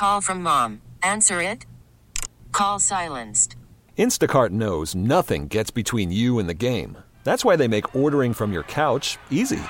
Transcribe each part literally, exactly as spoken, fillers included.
Call from mom. Answer it. Call silenced. Instacart knows nothing gets between you and the game. That's why they make ordering from your couch easy.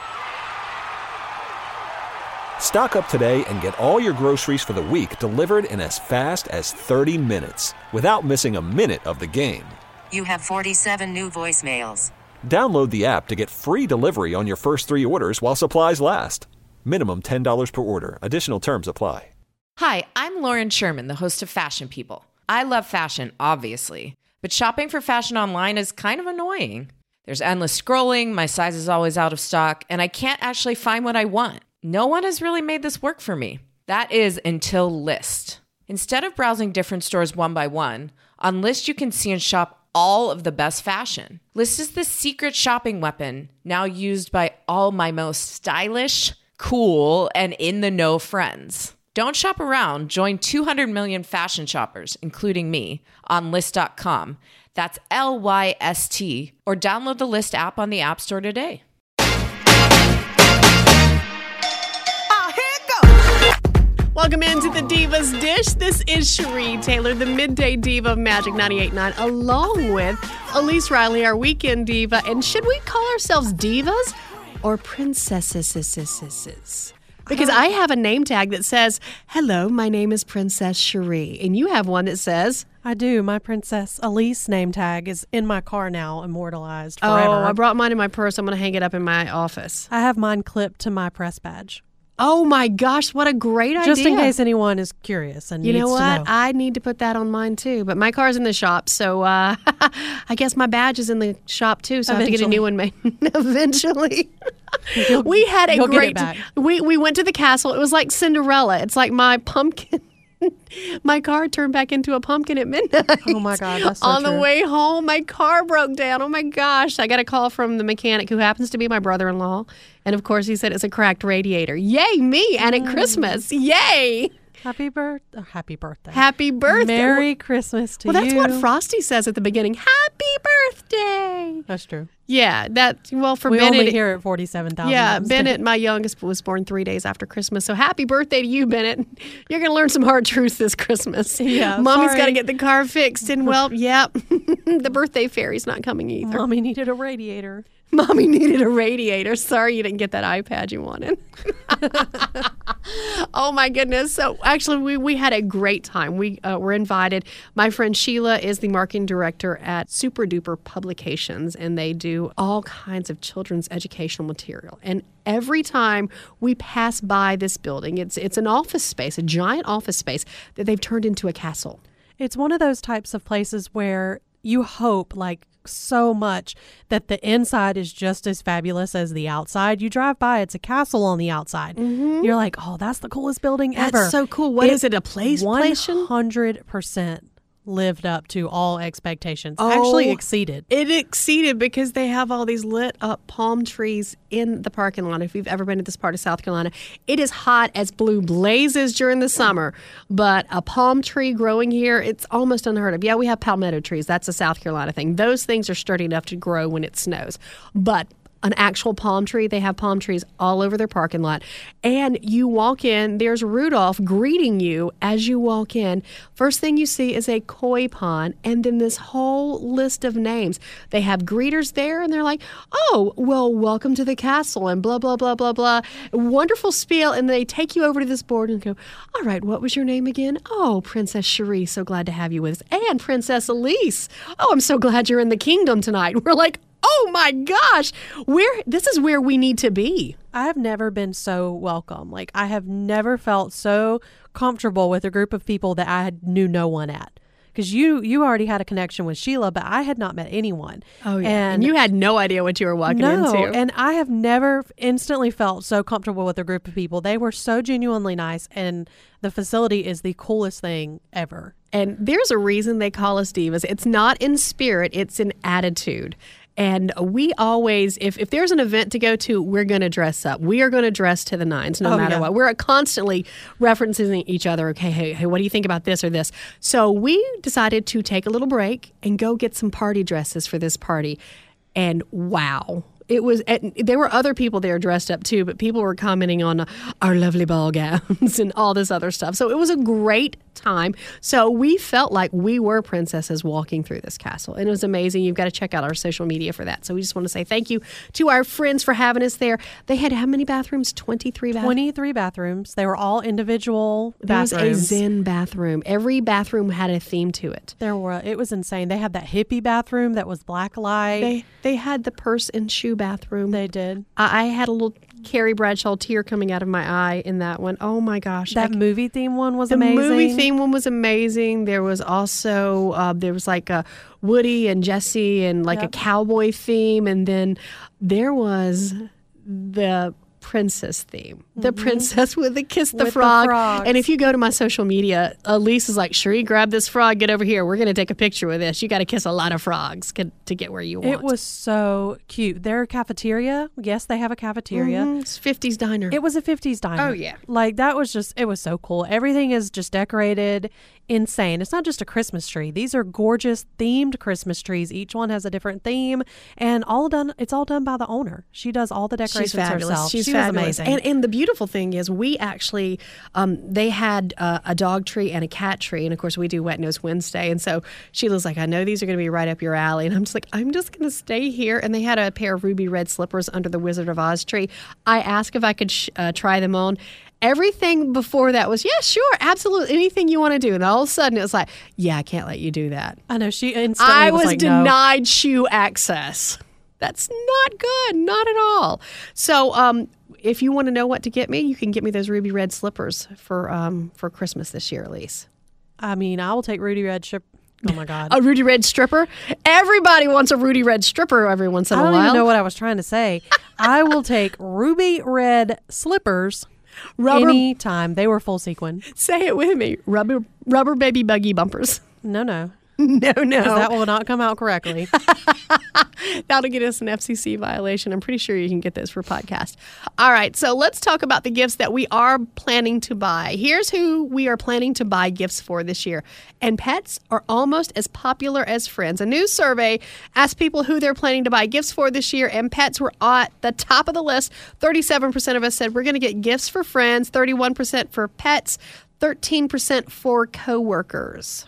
Stock up today and get all your groceries for the week delivered in as fast as thirty minutes without missing a minute of the game. You have forty-seven new voicemails. Download the app to get free delivery on your first three orders while supplies last. Minimum ten dollars per order. Additional terms apply. Hi, I'm Lauren Sherman, the host of Fashion People. I love fashion, obviously, but shopping for fashion online is kind of annoying. There's endless scrolling, my size is always out of stock, and I can't actually find what I want. No one has really made this work for me. That is until Lyst. Instead of browsing different stores one by one, on Lyst you can see and shop all of the best fashion. Lyst is the secret shopping weapon now used by all my most stylish, cool, and in-the-know friends. Don't shop around. Join two hundred million fashion shoppers, including me, on Lyst dot com. That's L Y S T. Or download the Lyst app on the App Store today. Welcome into the Divas Dish. This is Cherie Taylor, the midday diva of Magic ninety-eight point nine, along with Elise Riley, our weekend diva. And should we call ourselves divas or princesses? Because I have a name tag that says, hello, my name is Princess Cherie. And you have one that says... I do. My Princess Elise name tag is in my car now, immortalized forever. Oh, I brought mine in my purse. I'm going to hang it up in my office. I have mine clipped to my press badge. Oh, my gosh. What a great idea. Just in case anyone is curious and you needs know what? to know. I need to put that on mine, too. But my car's in the shop, so uh, I guess my badge is in the shop, too, so Eventually. I have to get a new one made eventually. we had a great... We, we went to the castle. It was like Cinderella. It's like my pumpkin... My car turned back into a pumpkin at midnight. Oh, my God. That's so On true. the way home, my car broke down. Oh, my gosh. I got a call from the mechanic who happens to be my brother-in-law. And, of course, he said it's a cracked radiator. Yay, me. And at Christmas. Yay. Happy birth- oh, happy birthday. Happy birthday. Merry Christmas to you. Well, that's what Frosty says at the beginning. Happy birthday. That's true. Yeah, that, well, for we Bennett. We only hear it forty-seven thousand Yeah, Bennett, my youngest, was born three days after Christmas. So happy birthday to you, Bennett. You're going to learn some hard truths this Christmas. Yeah, Mommy's got to get the car fixed. And, well, yeah, the birthday fairy's not coming either. Mommy needed a radiator. Mommy needed a radiator. Sorry you didn't get that iPad you wanted. Oh, my goodness. So, actually, we, we had a great time. We uh, were invited. My friend Sheila is the marketing director at Super Duper Publications, and they do all kinds of children's educational material. And every time we pass by this building, it's it's an office space, a giant office space that they've turned into a castle. It's one of those types of places where you hope, like, so much that the inside is just as fabulous as the outside. You drive by, it's a castle on the outside. Mm-hmm. You're like, oh, that's the coolest building that's ever. That's so cool. What it, is it, a place? one hundred percent lived up to all expectations. Oh, actually exceeded. It exceeded because they have all these lit up palm trees in the parking lot. If you've ever been to this part of South Carolina, it is hot as blue blazes during the summer, but a palm tree growing here, it's almost unheard of. Yeah, we have palmetto trees. That's a South Carolina thing. Those things are sturdy enough to grow when it snows. But an actual palm tree. They have palm trees all over their parking lot. And you walk in, there's Rudolph greeting you as you walk in. First thing you see is a koi pond and then this whole list of names. They have greeters there and they're like, oh, well, welcome to the castle and blah, blah, blah, blah, blah. Wonderful spiel. And they take you over to this board and go, all right, what was your name again? Oh, Princess Cherie, so glad to have you with us. And Princess Elise. Oh, I'm so glad you're in the kingdom tonight. We're like, oh my gosh, where this is where we need to be. I have never been so welcome. Like, I have never felt so comfortable with a group of people that I knew no one at. Because you you already had a connection with Sheila, but I had not met anyone. Oh, yeah. And, and you had no idea what you were walking no, into. And I have never instantly felt so comfortable with a group of people. They were so genuinely nice, and the facility is the coolest thing ever. And there's a reason they call us divas. It's not in spirit, it's in attitude. And we always, if, if there's an event to go to, we're going to dress up. We are going to dress to the nines no oh, matter yeah. what. We're constantly referencing each other. Okay, hey, hey, what do you think about this or this? So we decided to take a little break and go get some party dresses for this party. And wow. It was. And there were other people there dressed up too, but people were commenting on uh, our lovely ball gowns and all this other stuff. So it was a great time. So we felt like we were princesses walking through this castle, and it was amazing. You've got to check out our social media for that. So we just want to say thank you to our friends for having us there. They had how many bathrooms? twenty-three bathrooms. twenty-three bathrooms. They were all individual There was bathrooms. a Zen bathroom. Every bathroom had a theme to it. There were. It was insane. They had that hippie bathroom that was black light. They they had the purse and shoe bathroom. They did. I, I had a little Carrie Bradshaw tear coming out of my eye in that one. Oh my gosh. That I, movie theme one was the amazing. movie theme one was amazing. There was also, uh, there was like a Woody and Jesse and like Yep. a cowboy theme. And then there was the princess theme. The princess with the kiss the With the frog. frogs. And if you go to my social media, Elise is like, Cherie, grab this frog, get over here. We're going to take a picture with this. You got to kiss a lot of frogs to to get where you want. It was so cute. Their cafeteria, yes, they have a cafeteria. Mhm. It's fifties diner. It was a fifties diner. Oh, yeah. Like that was just, it was so cool. Everything is just decorated insane. It's not just a Christmas tree. These are gorgeous themed Christmas trees. Each one has a different theme and all done, it's all done by the owner. She does all the decorations She's fabulous. herself. She's she fabulous. was amazing. And, and the beautiful thing is we actually, um, they had uh, a dog tree and a cat tree. And of course we do Wet Nose Wednesday. And so Sheila's like, I know these are going to be right up your alley. And I'm just like, I'm just going to stay here. And they had a pair of ruby red slippers under the Wizard of Oz tree. I asked if I could sh- uh, try them on. Everything before that was, yeah, sure, absolutely, anything you want to do. And all of a sudden it was like, yeah, I can't let you do that. I know she instantly I was, was like, no. denied shoe access. That's not good, not at all. So, um, if you want to know what to get me, you can get me those ruby red slippers for um, for Christmas this year, Elise. I mean, I will take Rudy Red Strip. Oh my God. A Rudy Red stripper. Everybody wants a Rudy Red stripper every once in I a don't while. even know what I was trying to say. I will take ruby red slippers Rubber. anytime. They were full sequin. Say it with me. Rubber rubber baby buggy bumpers. No, no. No, no. That will not come out correctly. That'll get us an F C C violation. I'm pretty sure you can get those for podcast. All right, so let's talk about the gifts that we are planning to buy. Here's who we are planning to buy gifts for this year. And pets are almost as popular as friends. A new survey asked people who they're planning to buy gifts for this year, and pets were at the top of the list. thirty-seven percent of us said we're going to get gifts for friends, thirty-one percent for pets, thirteen percent for coworkers.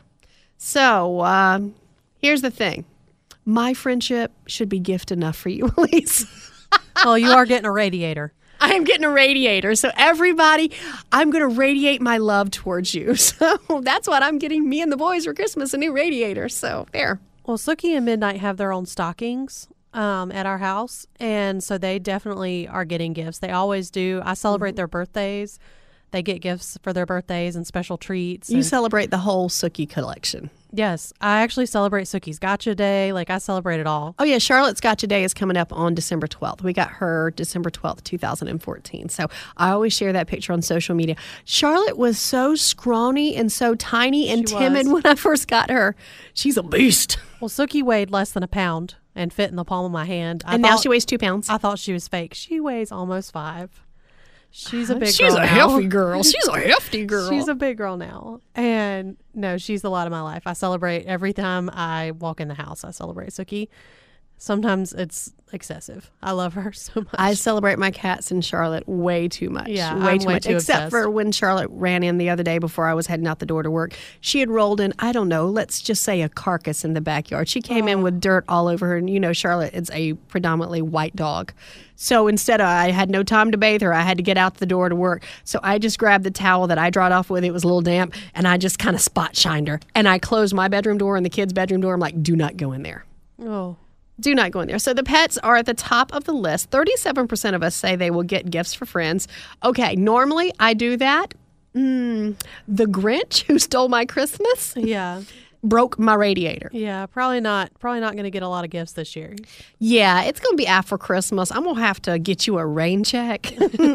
So uh, here's the thing. My friendship should be gift enough for you, Elise. Well, you are getting a radiator. I am getting a radiator. So everybody, I'm going to radiate my love towards you. So that's what I'm getting me and the boys for Christmas, a new radiator. So there. Well, Sookie and Midnight have their own stockings um, at our house. And so they definitely are getting gifts. They always do. I celebrate mm-hmm. their birthdays. They get gifts for their birthdays and special treats. You and celebrate the whole Sookie collection. Yes, I actually celebrate Sookie's Gotcha Day. Like, I celebrate it all. Oh, yeah. Charlotte's Gotcha Day is coming up on December twelfth. We got her December twelfth, twenty fourteen. So I always share that picture on social media. Charlotte was so scrawny and so tiny and She timid was. when I first got her. She's a beast. Well, Sookie weighed less than a pound and fit in the palm of my hand. I And now thought- she weighs two pounds. I thought she was fake. She weighs almost five. She's a big She's girl a now. hefty girl. She's a hefty girl. She's a big girl now. And no, she's the light of my life. I celebrate every time I walk in the house. I celebrate Sookie. Sometimes it's excessive. I love her so much. I celebrate my cats and Charlotte way too much. Yeah, way I'm too way much. too Except obsessed. for when Charlotte ran in the other day before I was heading out the door to work. She had rolled in, I don't know, let's just say a carcass in the backyard. She came in with dirt all over her. And you know, Charlotte is a predominantly white dog. So instead of, I had no time to bathe her, I had to get out the door to work. So I just grabbed the towel that I dried off with. It was a little damp. And I just kind of spot shined her. And I closed my bedroom door and the kids' bedroom door. I'm like, do not go in there. oh, Do not go in there. So the pets are at the top of the list. thirty-seven percent of us say they will get gifts for friends. Okay, normally I do that. Mm, the Grinch who stole my Christmas yeah. broke my radiator. Yeah, probably not. Probably not going to get a lot of gifts this year. Yeah, it's going to be after Christmas. I'm going to have to get you a rain check.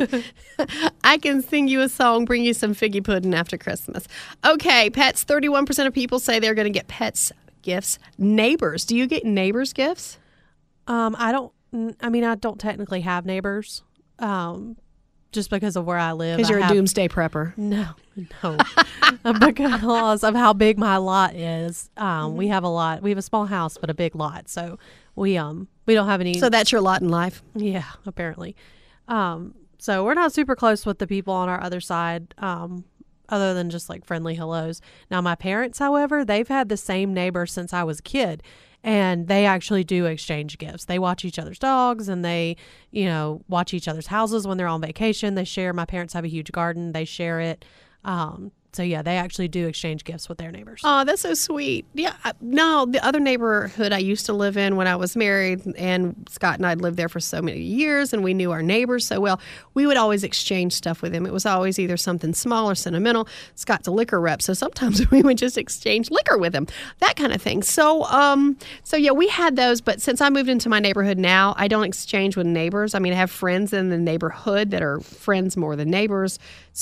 I can sing you a song, bring you some figgy pudding after Christmas. Okay, pets. thirty-one percent of people say they're going to get pets gifts. Neighbors. Do you get neighbors gifts? Um, I don't. I mean, I don't technically have neighbors. Um, just because of where I live. Because I you're a have- doomsday prepper. No, no. Because of how big my lot is. Um, we have a lot. We have a small house, but a big lot. So we um We don't have any. So that's your lot in life. Yeah, apparently. Um, so we're not super close with the people on our other side, um, other than just like friendly hellos. Now, my parents, however, they've had the same neighbor since I was a kid, and they actually do exchange gifts. They watch each other's dogs, and they, you know, watch each other's houses when they're on vacation. They share. My parents have a huge garden. They share it. Um, So, yeah, they actually do exchange gifts with their neighbors. Oh, that's so sweet. Yeah. I- No, the other neighborhood I used to live in when I was married, and Scott and I had lived there for so many years, and we knew our neighbors so well, we would always exchange stuff with them. It was always either something small or sentimental. Scott's a liquor rep, so sometimes we would just exchange liquor with him, that kind of thing. So, um, so yeah, we had those, but since I moved into my neighborhood now, I don't exchange with neighbors. I mean, I have friends in the neighborhood that are friends more than neighbors,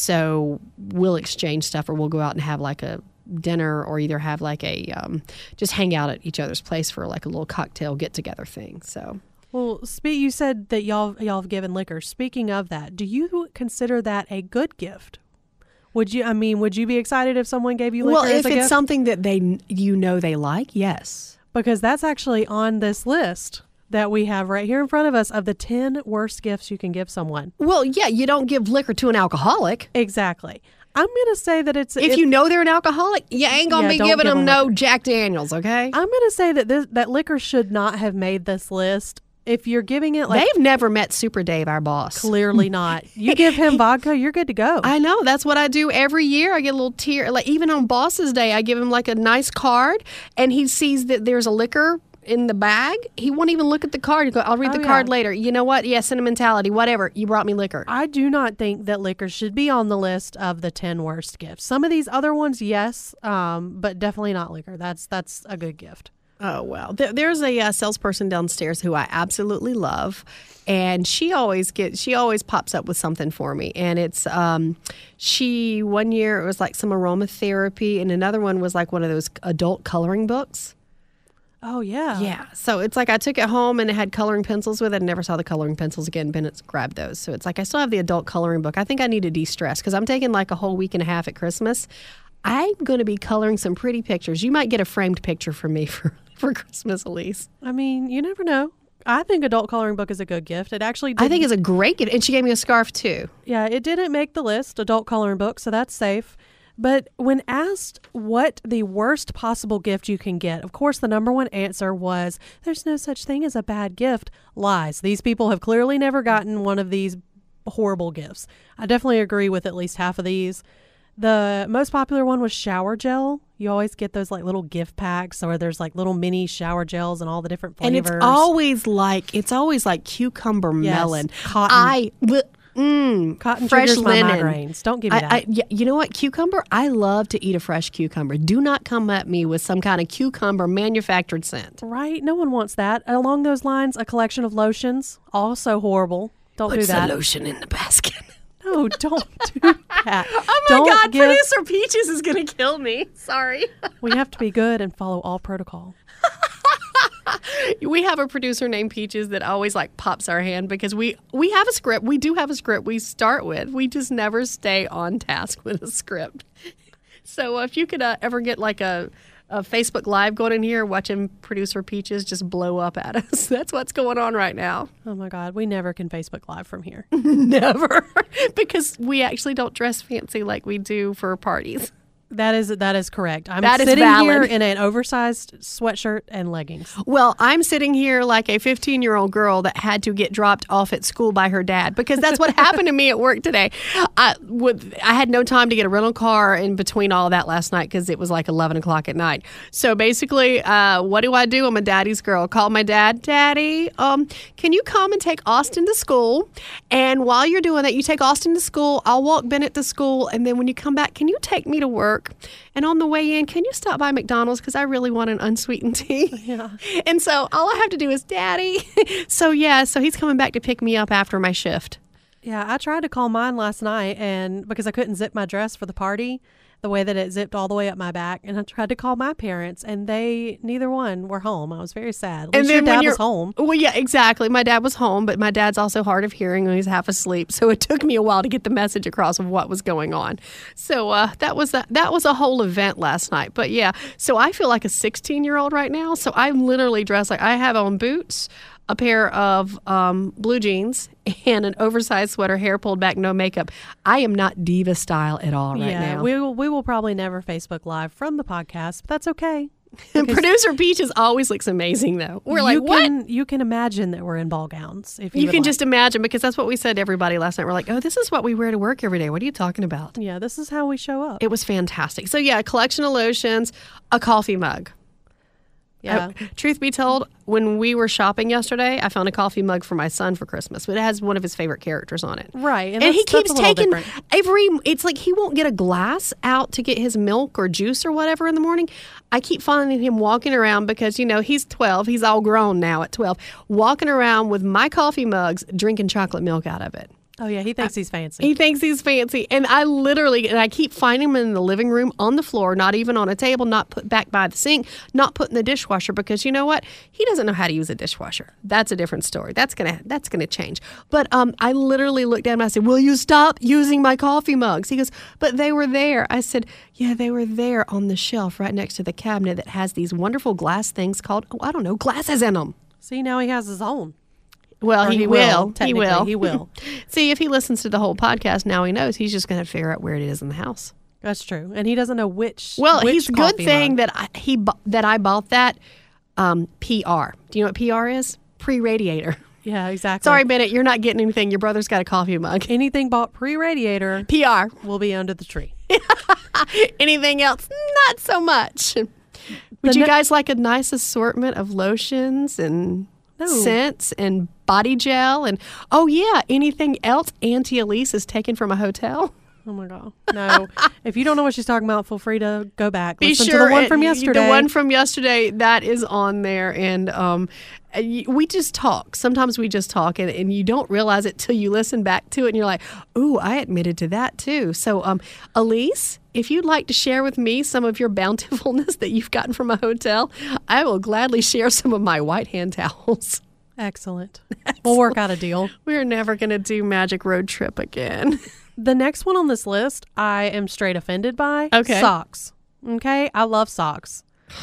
so we'll exchange stuff, or we'll go out and have like a dinner, or either have like a um, just hang out at each other's place for like a little cocktail get together thing. So, well, spe- you said that y'all y'all have given liquor. Speaking of that, do you consider that a good gift? Would you? I mean, would you be excited if someone gave you liquor? well, as if a it's gift? something that they you know they like, yes. Because that's actually on this list that we have right here in front of us of the ten worst gifts you can give someone. Well, yeah, you don't give liquor to an alcoholic. Exactly. I'm going to say that it's... If it, you know they're an alcoholic, you ain't going to Yeah, be don't giving give them them no liquor. Jack Daniels, okay? I'm going to say that this, that liquor should not have made this list. If you're giving it like... They've never met Super Dave, our boss. Clearly not. You give him vodka, you're good to go. I know. That's what I do every year. I get a little tear. Like even on Boss's Day, I give him like a nice card, and he sees that there's a liquor in the bag. He won't even look at the card. He go, I'll read Oh, the card yeah. later. You know what? Yeah, sentimentality, whatever. You brought me liquor. I do not think that liquor should be on the list of the ten worst gifts. Some of these other ones, yes, um, but definitely not liquor. That's that's a good gift. Oh, well. There, there's a uh, salesperson downstairs who I absolutely love, and she always gets, she always pops up with something for me. And it's, um, she, one year it was like some aromatherapy, and another one was like one of those adult coloring books. Oh, yeah. Yeah. So it's like I took it home and it had coloring pencils with it. I never saw the coloring pencils again. Bennett's grabbed those. So it's like I still have the adult coloring book. I think I need to de-stress because I'm taking like a whole week and a half at Christmas. I'm going to be coloring some pretty pictures. You might get a framed picture from me for, for Christmas, Elise. I mean, you never know. I think adult coloring book is a good gift. It actually did, I think it's a great gift. And she gave me a scarf too. yeah, it didn't make the list, adult coloring book, so that's safe. But when asked what the worst possible gift you can get, of course, the number one answer was there's no such thing as a bad gift. Lies. These people have clearly never gotten one of these horrible gifts. I definitely agree with at least half of these. The most popular one was shower gel. You always get those like little gift packs where there's like little mini shower gels and all the different And flavors. it's always like, it's always like cucumber Yes, melon. cotton. I, mm, Cotton fresh triggers my linen. migraines. Don't give me I, that. I, yeah, you know what? Cucumber, I love to eat a fresh cucumber. Do not come at me with some kind of cucumber manufactured scent. Right? No one wants that. Along those lines, a collection of lotions, also horrible. Don't Puts do that. the lotion in the basket. No, don't do that. Oh my Don't God, give- producer Peaches is going to kill me. Sorry. We have to be good and follow all protocol. We have a producer named Peaches that always like pops our hand because we we have a script. We do have a script we start with. We just never stay on task with a script. So uh, if you could uh, ever get like a, a Facebook Live going in here watching producer Peaches just blow up at us, that's what's going on right now. Oh my God, we never can Facebook Live from here. Never. Because we actually don't dress fancy like we do for parties. That is that is correct. I'm That is sitting valid. here in an oversized sweatshirt and leggings. Well, I'm sitting here like a fifteen-year-old girl that had to get dropped off at school by her dad because that's what happened to me at work today. I, would, I had no time to get a rental car in between all of that last night because it was like eleven o'clock at night. So basically, uh, what do I do? I'm a daddy's girl. Call my dad. Daddy, um, can you come and take Austin to school? And while you're doing that, you take Austin to school. I'll walk Bennett to school. And then when you come back, can you take me to work? And on the way in, can you stop by McDonald's because I really want an unsweetened tea? Yeah. And so all I have to do is Daddy. So yeah, so he's coming back to pick me up after my shift. Yeah, I tried to call mine last night and because I couldn't zip my dress for the party, the way that it zipped all the way up my back, and I tried to call my parents and they neither one were home. I was very sad. At least your dad was home. Well, yeah, exactly. My dad was home, but my dad's also hard of hearing and he's half asleep. So it took me a while to get the message across of what was going on. So uh, that was a, that was a whole event last night. But yeah, so I feel like a sixteen-year-old right now. So I'm literally dressed like I have on boots. a pair of um, blue jeans, and an oversized sweater, hair pulled back, no makeup. I am not diva style at all right yeah, now. we will, we will probably never Facebook Live from the podcast, but that's okay. And Producer Peaches always looks amazing, though. We're like, you what? Can, you can imagine that we're in ball gowns. If you, You would can like. just imagine, because that's what we said to everybody last night. We're like, oh, this is what we wear to work every day. What are you talking about? Yeah, this is how we show up. It was fantastic. So, yeah, a collection of lotions, a coffee mug. Yeah. I- truth be told, when we were shopping yesterday, I found a coffee mug for my son for Christmas. But it has one of his favorite characters on it. Right. And, And, he that's- that's keeps a little taking different. every, it's like he won't get a glass out to get his milk or juice or whatever in the morning. I keep finding him walking around because, you know, he's twelve. He's all grown now at twelve. Walking around with my coffee mugs, drinking chocolate milk out of it. Oh, yeah, he thinks he's fancy. He thinks he's fancy. And I literally, and I keep finding him in the living room on the floor, not even on a table, not put back by the sink, not put in the dishwasher, because you know what? He doesn't know how to use a dishwasher. That's a different story. That's going to, that's going to change. But um, I literally looked at him and I said, will you stop using my coffee mugs? He goes, but they were there. I said, yeah, they were there on the shelf right next to the cabinet that has these wonderful glass things called, oh, I don't know, glasses in them. See, now he has his own. Well, Or he, he will. will, He technically, will. he will. See, if he listens to the whole podcast, now he knows. He's just going to figure out where it is in the house. That's true. And he doesn't know which. Well, which he's good coffee thing mug. that I, he bu- that I bought that um, P R. Do you know what P R is? Pre-radiator. Yeah, exactly. Sorry, Bennett, you're not getting anything. Your brother's got a coffee mug. Anything bought pre-radiator P R. will be under the tree. Anything else? Not so much. Would The you ne- guys like a nice assortment of lotions and No. scents and body gel? And, oh, yeah, anything else Auntie Elise is taken from a hotel? Oh my God. No. If you don't know what she's talking about, feel free to go back. Be Listen sure to the one it- from yesterday. The one from yesterday, that is on there. And um, y- we just talk. Sometimes we just talk, and, and you don't realize it till you listen back to it, and you're like, ooh, I admitted to that too. So, um, Elise, if you'd like to share with me some of your bountifulness that you've gotten from a hotel, I will gladly share some of my white hand towels. Excellent. We'll work out a deal. We're never going to do Magic Road Trip again. The next one on this list, I am straight offended by. Okay. Socks. Okay. I love socks.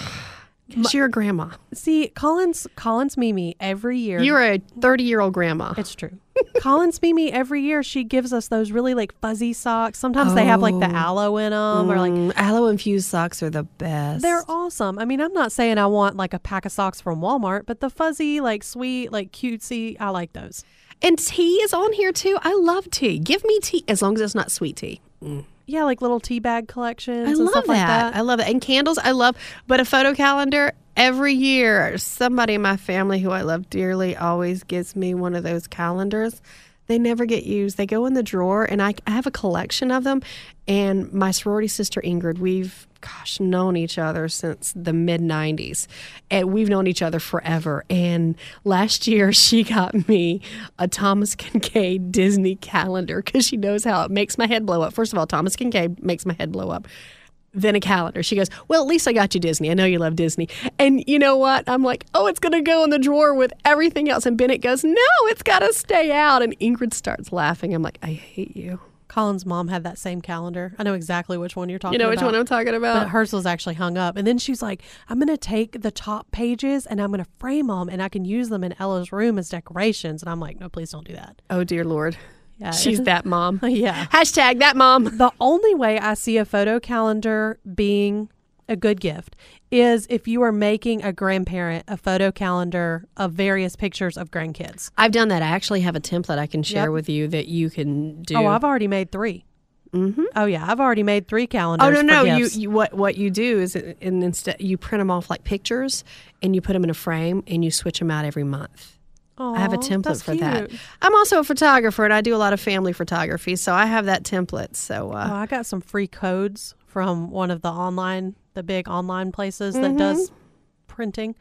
Because you're a grandma. See, Collins, Collins Mimi every year. You're a thirty-year-old grandma. It's true. Collins Mimi every year, she gives us those really like fuzzy socks. Sometimes they have like the aloe in them, or like Mm, aloe-infused socks are the best. they're awesome. I mean, I'm not saying I want like a pack of socks from Walmart, but the fuzzy, like sweet, like cutesy, I like those. And tea is on here too. I love tea. Give me tea as long as it's not sweet tea. Yeah, like little tea bag collections I and love stuff that. like that. I love it. And candles, I love. But a photo calendar every year. Somebody in my family who I love dearly always gives me one of those calendars. They never get used. They go in the drawer, and I, I have a collection of them. And my sorority sister Ingrid, we've gosh known each other since the mid nineties, and we've known each other forever. And last year, she got me a Thomas Kincaid Disney calendar because she knows how it makes my head blow up. First of all, Thomas Kincaid makes my head blow up. Then a calendar. She goes, well, at least I got you Disney. I know you love Disney. And you know what? I'm like, oh, it's going to go in the drawer with everything else. And Bennett goes, no, it's got to stay out. And Ingrid starts laughing. I'm like, I hate you. Colin's mom had that same calendar. I know exactly which one you're talking You know about. which one I'm talking But about? hers was actually hung up. And then she's like, I'm going to take the top pages and I'm going to frame them and I can use them in Ella's room as decorations. And I'm like, no, please don't do that. Oh, dear Lord. Yeah, She's it- that mom. Yeah. Hashtag that mom. The only way I see a photo calendar being a good gift is if you are making a grandparent a photo calendar of various pictures of grandkids. I've done that. I actually have a template I can share Yep. with you that you can do. Oh, I've already made three. Mhm. Oh, yeah. I've already made three calendars. Oh no for no you, gifts. you what what you do is it, and instead you print them off like pictures and you put them in a frame and you switch them out every month. I have a Aw, template that's for that. cute. I'm also a photographer and I do a lot of family photography, so I have that template. So uh, Oh, I got some free codes from one of the online, the big online places that Mm-hmm. does printing.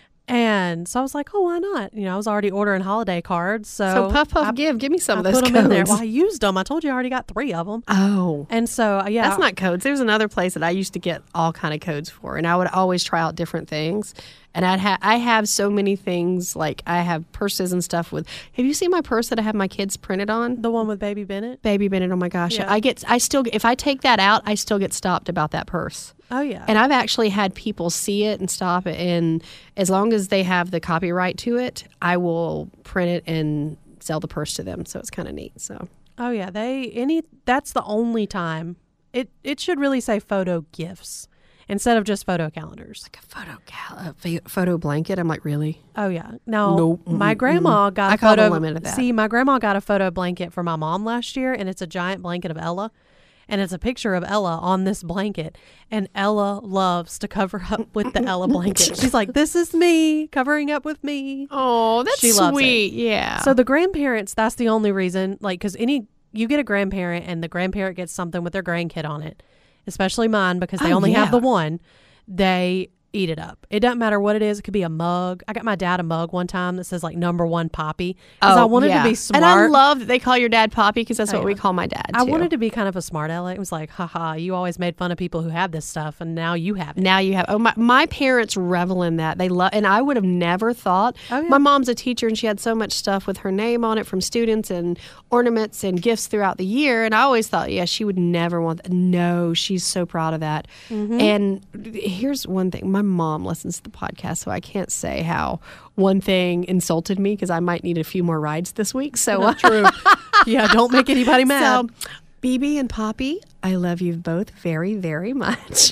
And so I was like, oh, why not? You know, I was already ordering holiday cards. So, so puff puff I, give give me some I of those put them codes. in there. Well, I used them. I told you I already got three of them. Oh. And so, uh, yeah. That's not codes. There's another place that I used to get all kind of codes for, and I would always try out different things. And I'd ha- I have so many things, like I have purses and stuff with, have you seen my purse that I have my kids printed on? The one with Baby Bennett? Baby Bennett, oh my gosh. Yeah. I get, I still, if I take that out, I still get stopped about that purse. Oh, yeah. And I've actually had people see it and stop it. And as long as they have the copyright to it, I will print it and sell the purse to them. So it's kind of neat. So. Oh, yeah. They, any, that's the only time. It, it should really say photo gifts instead of just photo calendars. Like a photo cal- a fa- photo blanket. I'm like, really? Oh, yeah. Now, Nope. my grandma got I a call the photo. limit of that. See, my grandma got a photo blanket for my mom last year, and it's a giant blanket of Ella. And it's a picture of Ella on this blanket. And Ella loves to cover up with the Ella blanket. She's like, this is me covering up with me. Oh, that's She loves sweet. Yeah. So the grandparents, that's the only reason, like, because any, you get a grandparent and the grandparent gets something with their grandkid on it, especially mine because they Oh, only have yeah. the one, they eat it up. It doesn't matter what it is. It could be a mug. I got my dad a mug one time that says like number one Poppy because I wanted to be smart. And I love that they call your dad Poppy because that's Oh, what yeah. we call my dad, I too. wanted to be kind of a smart aleck. It was like, haha, you always made fun of people who have this stuff and now you have it. Now you have, oh, my, my parents revel in that. They love, and I would have never thought. Oh, yeah. My mom's a teacher and she had so much stuff with her name on it from students and ornaments and gifts throughout the year. And I always thought, yeah, she would never want that. No, she's so proud of that. Mm-hmm. And here's one thing. My mom listens to the podcast, so I can't say how one thing insulted me because I might need a few more rides this week. So Not true. Yeah, don't make anybody mad. So, B B and Poppy, I love you both very, very much.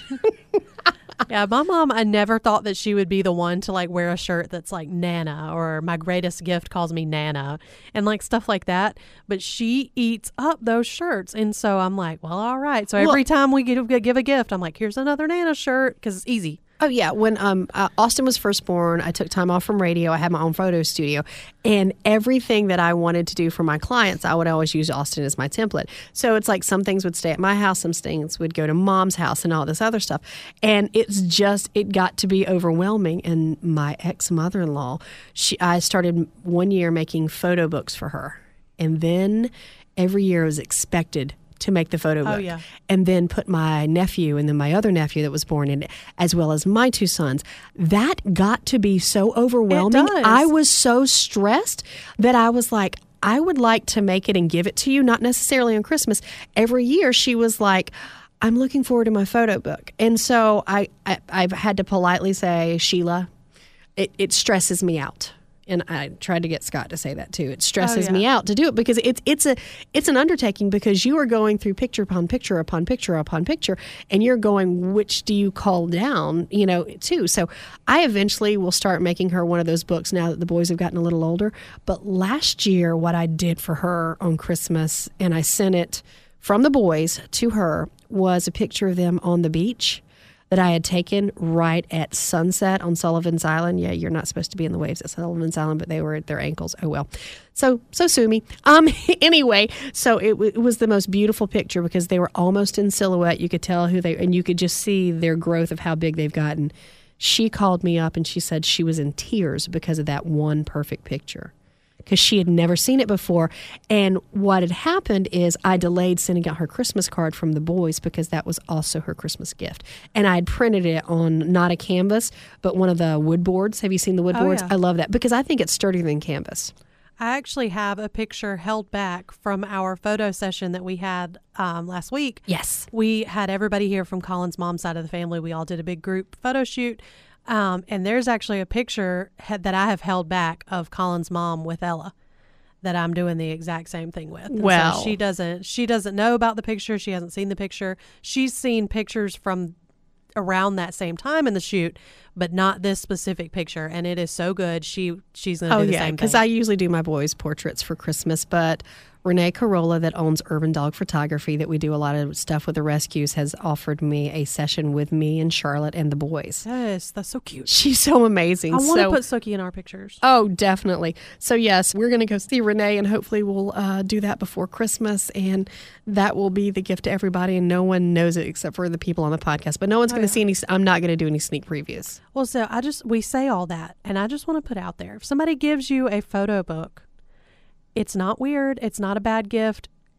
Yeah, my mom, I never thought that she would be the one to like wear a shirt that's like Nana or my greatest gift calls me Nana and like stuff like that. But she eats up those shirts. And so I'm like, well, all right. So every Well- time we give, give a gift, I'm like, here's another Nana shirt because it's easy. Oh, yeah. When um, uh, Austin was first born, I took time off from radio. I had my own photo studio. And everything that I wanted to do for my clients, I would always use Austin as my template. So it's like some things would stay at my house, some things would go to mom's house and all this other stuff. And it's just, it got to be overwhelming. And my ex-mother-in-law, she, I started one year making photo books for her. And then every year it was expected to make the photo book. Oh, yeah. And then put my nephew and then my other nephew that was born in it, as well as my two sons. That got to be so overwhelming. does. I was so stressed that I was like, I would like to make it and give it to you, not necessarily on Christmas. Every year she was like, I'm looking forward to my photo book. And so I, I, I've had to politely say, Sheila, it, it stresses me out. And I tried to get Scott to say that too. It stresses Oh, yeah. me out to do it because it's it's a it's an undertaking because you are going through picture upon picture upon picture upon picture, and you're going, which do you call down, you know, too. So I eventually will start making her one of those books now that the boys have gotten a little older. But last year, what I did for her on Christmas, and I sent it from the boys to her, was a picture of them on the beach that I had taken right at sunset on Sullivan's Island. Yeah, you're not supposed to be in the waves at Sullivan's Island, but they were at their ankles. Oh, well. So, so sue me. Um, anyway, so it, w- it was the most beautiful picture because they were almost in silhouette. You could tell who they, and you could just see their growth of how big they've gotten. She called me up and she said she was in tears because of that one perfect picture, because she had never seen it before. And what had happened is I delayed sending out her Christmas card from the boys because that was also her Christmas gift. And I had printed it on not a canvas, but one of the wood boards. Have you seen the wood Oh, boards? yeah. I love that because I think it's sturdier than canvas. I actually have a picture held back from our photo session that we had um, last week. Yes. We had everybody here from Colin's mom's side of the family. We all did a big group photo shoot. Um, and there's actually a picture he- that I have held back of Colin's mom with Ella that I'm doing the exact same thing with. And so Well. she doesn't, she doesn't know about the picture. She hasn't seen the picture. She's seen pictures from around that same time in the shoot, but not this specific picture. And it is so good. She, she's going to Oh, do the yeah, same because thing. I usually do my boys' portraits for Christmas, but Renee Carolla, that owns Urban Dog Photography, that we do a lot of stuff with the rescues, has offered me a session with me and Charlotte and the boys. Yes, that's so cute. She's so amazing. I want to So- put Sookie in our pictures. Oh, definitely. So, yes, we're going to go see Renee, and hopefully we'll uh, do that before Christmas, and that will be the gift to everybody, and no one knows it except for the people on the podcast. But no one's Oh, going to yeah. see any, I'm not going to do any sneak previews. Well, so I just, we say all that, and I just want to put out there, if somebody gives you a photo book, it's not weird. It's not a bad gift.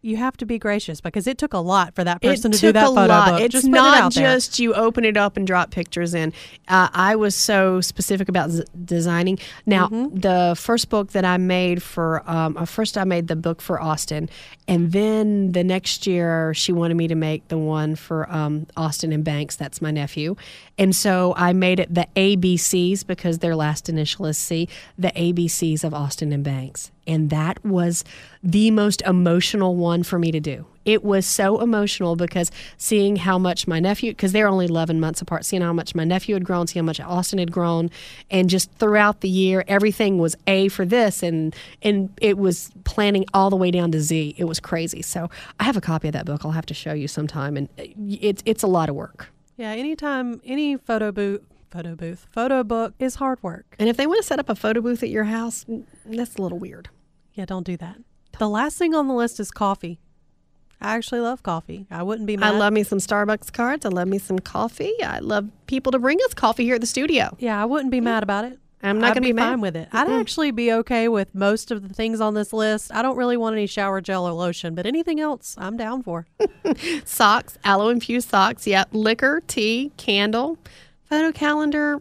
you have to be gracious because it took a lot for that person it to do that a photo lot. book. It's just put not it out there. just you open it up and drop pictures in. Uh, I was so specific about z- designing. Now, Mm-hmm. the first book that I made for, um, uh, first I made the book for Austin, and then the next year she wanted me to make the one for um, Austin and Banks. That's my nephew. And so I made it the A B Cs because their last initial is C, the A B Cs of Austin and Banks. And that was the most emotional one for me to do. It was so emotional because seeing how much my nephew, because they're only eleven months apart, seeing how much my nephew had grown, seeing how much Austin had grown, and just throughout the year, everything was A for this, and and it was planning all the way down to Z. It was crazy. So I have a copy of that book. I'll have to show you sometime, and it's it's a lot of work. Yeah, anytime, any photo booth, photo booth, photo book is hard work. And if they want to set up a photo booth at your house, that's a little weird. Yeah, don't do that. The last thing on the list is coffee. I actually love coffee. I wouldn't be mad. I love me some Starbucks cards. I love me some coffee. I love people to bring us coffee here at the studio. Yeah, I wouldn't be mad about it. I'm not I'd going to be be mad. fine with it. I'd Mm-mm. actually be okay with most of the things on this list. I don't really want any shower gel or lotion, but anything else, I'm down for. Socks, aloe infused socks. Yep. Liquor, tea, candle, photo calendar.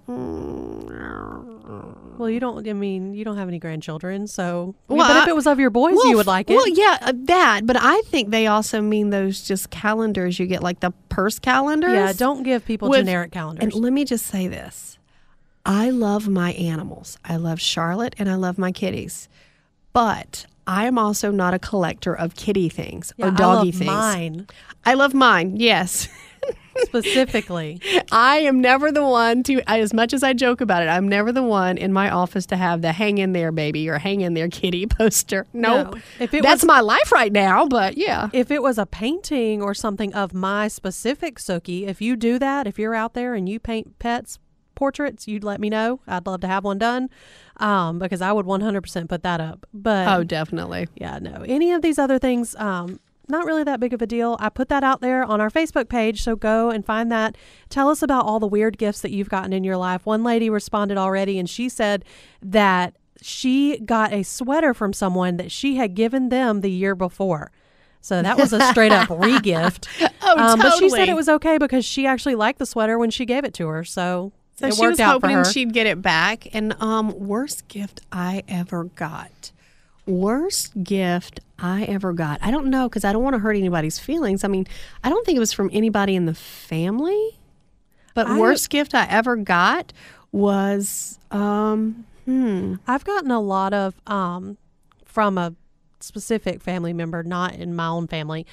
Mm. Well, you don't. I mean, you don't have any grandchildren, so. I mean, Well, but if I- it was of your boys, Well, you would like it. Well, yeah, uh, that. But I think they also mean those just calendars you get, like the purse calendars. Yeah, don't give people With- generic calendars. And let me just say this. I love my animals. I love Charlotte and I love my kitties. But I am also not a collector of kitty things Yeah, or doggy I love things. mine I love mine, yes. specifically. I am never the one to, as much as I joke about it, I'm never the one in my office to have the hang in there baby or hang in there kitty poster. Nope. No. If it That's was- my life right now, but yeah. If it was a painting or something of my specific Sookie, if you do that, if you're out there and you paint pets portraits, you'd let me know. I'd love to have one done um, because I would one hundred percent put that up. But Oh, definitely. yeah, no. Any of these other things, um, not really that big of a deal. I put that out there on our Facebook page, so go and find that. Tell us about all the weird gifts that you've gotten in your life. One lady responded already, and she said that she got a sweater from someone that she had given them the year before. So that was a straight up re-gift. Oh, um, But she said totally. it was okay because she actually liked the sweater when she gave it to her. So, So it she worked was out for hoping her. she'd get it back. And um, worst gift I ever got. Worst gift I ever got. I don't know because I don't want to hurt anybody's feelings. I mean, I don't think it was from anybody in the family. But I- worst gift I ever got was um, hmm. I've gotten a lot of um, from a specific family member, not in my own family.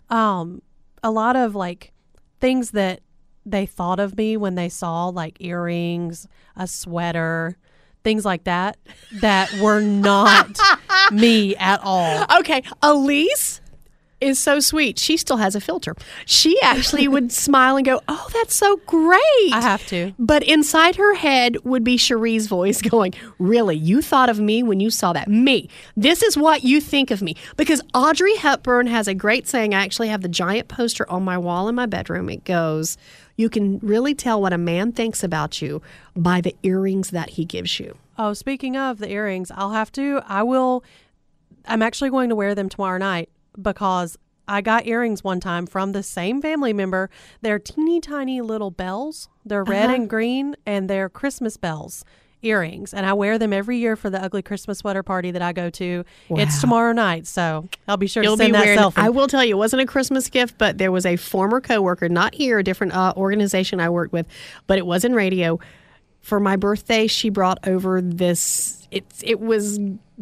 Um, a lot of like things that they thought of me when they saw like earrings, a sweater, things like that, that were not me at all. Okay, Elise is so sweet. She still has a filter. She actually would smile and go, "Oh, that's so great." I have to. But inside her head would be Cherie's voice going, "Really? You thought of me when you saw that? Me. This is what you think of me." Because Audrey Hepburn has a great saying. I actually have the giant poster on my wall in my bedroom. It goes, "You can really tell what a man thinks about you by the earrings that he gives you." Oh, speaking of the earrings, I'll have to, I will, I'm actually going to wear them tomorrow night because I got earrings one time from the same family member. They're teeny tiny little bells. They're red Uh-huh. and green, and they're Christmas bells earrings. And I wear them every year for the ugly Christmas sweater party that I go to. It's Wow. tomorrow night, so I'll be sure You'll to send be that wearing. selfie. I will tell you, it wasn't a Christmas gift, but there was a former coworker, not here, a different uh, organization I worked with, but it was in radio. For my birthday, she brought over this. It it was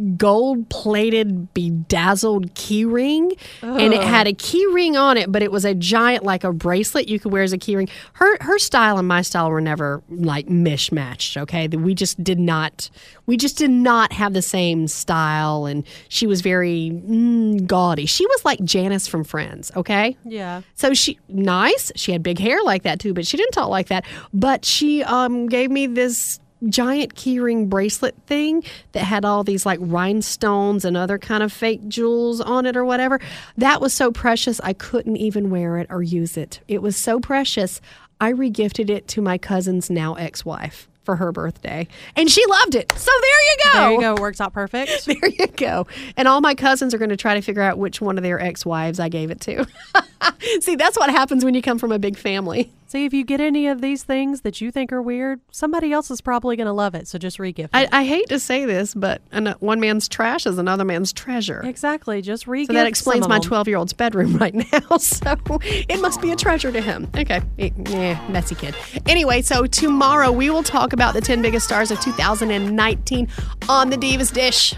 gold plated, bedazzled key ring, and it had a key ring on it, but it was a giant, like a bracelet you could wear as a key ring. Her her style and my style were never like mishmatched. Okay, we just did not. We just did not have the same style, and she was very mm, gaudy. She was like Janice from Friends. Okay. yeah. So she nice. She had big hair like that too, but she didn't talk like that. But she um gave me this giant keyring bracelet thing that had all these like rhinestones and other kind of fake jewels on it or whatever. That was so precious I couldn't even wear it or use it. It was so precious. I regifted it to my cousin's now ex-wife for her birthday. And she loved it. So there you go. There you go. It works out perfect. There you go. And all my cousins are going to try to figure out which one of their ex-wives I gave it to. See, that's what happens when you come from a big family. See, if you get any of these things that you think are weird, somebody else is probably going to love it. So just re-gift I, it. I hate to say this, but an, one man's trash is another man's treasure. Exactly. Just re-gift So that explains some my of them. twelve-year-old's bedroom right now. So it must be a treasure to him. Okay. Yeah, messy kid. Anyway, so tomorrow we will talk about the ten biggest stars of two thousand nineteen on the Divas Dish.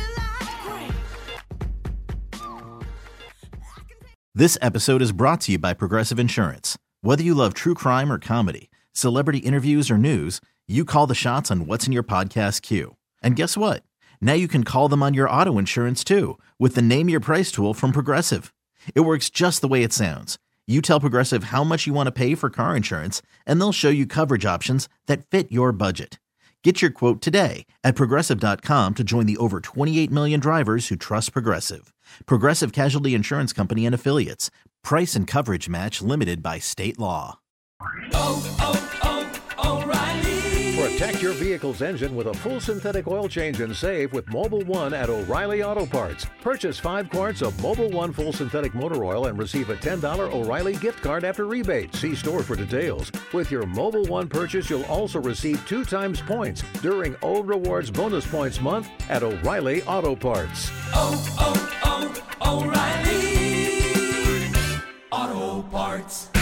This episode is brought to you by Progressive Insurance. Whether you love true crime or comedy, celebrity interviews or news, you call the shots on what's in your podcast queue. And guess what? Now you can call them on your auto insurance too with the Name Your Price tool from Progressive. It works just the way it sounds. You tell Progressive how much you want to pay for car insurance, and they'll show you coverage options that fit your budget. Get your quote today at Progressive dot com to join the over twenty-eight million drivers who trust Progressive. Progressive Casualty Insurance Company and Affiliates. Price and coverage match limited by state law. Oh, oh, oh, O'Reilly. Protect your vehicle's engine with a full synthetic oil change and save with Mobil One at O'Reilly Auto Parts. Purchase five quarts of Mobil One full synthetic motor oil and receive a ten dollars O'Reilly gift card after rebate. See store for details. With your Mobil One purchase, you'll also receive two times points during Old Rewards Bonus Points Month at O'Reilly Auto Parts. Oh, oh, oh, O'Reilly Auto Parts.